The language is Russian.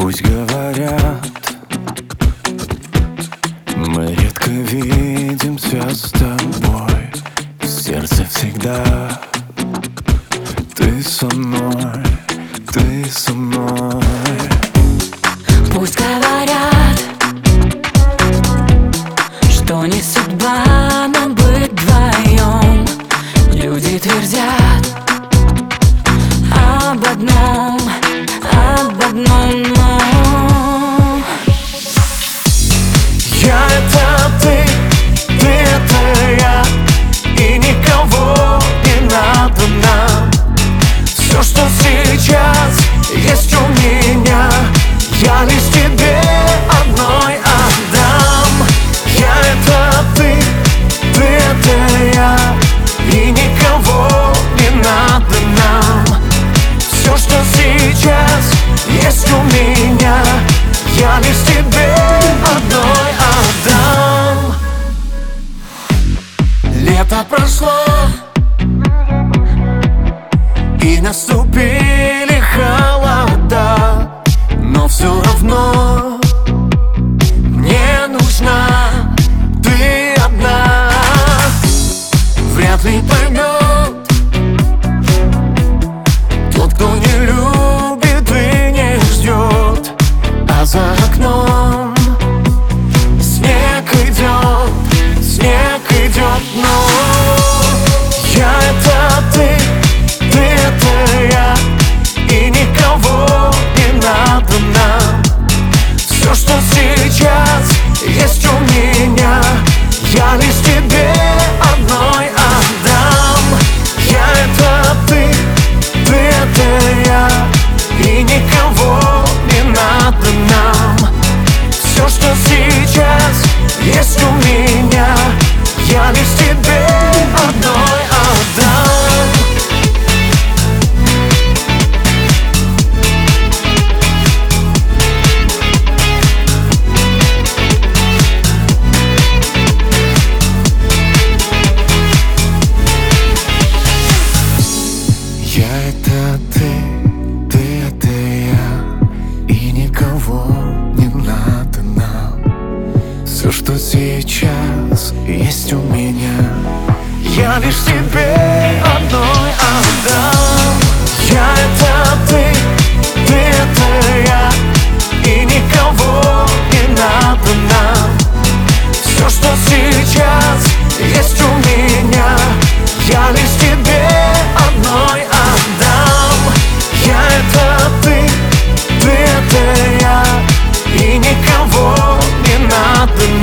Пусть говорят, мы редко видимся с тобой. В сердце всегда ты со мной, ты со мной. Пусть говорят, что не судьба нам быть вдвоем. Люди твердят об одном, но Я — это ты это я, и никого не надо нам. Все, что сейчас есть у меня, я лишь тебе одной отдам. Я — это ты это я, и никого не надо нам. Все, что сейчас есть у меня, я лишь тебе одной отдам. Лето прошло, и наступили холода, но все равно мне нужна ты одна. Вряд ли поймет тот, кто не любит и не ждет, а за окном снег идет, но я — это ты это я, и никого не надо нам. Все, что сейчас есть у меня, я лишь тебе одной отдам. Я — это ты это я, и никого не надо нам. Все, что сейчас есть у меня, я лишь тебе одной отдам. Я — это ты это я, и никого не надо нам. Все, что сейчас есть у меня, я лишь тебе одной отдам. Я — это ты это я, и никого не надо нам. Все, что сейчас есть у меня, я лишь тебе одной отдам. Я — это ты это я, и никого не надо нам.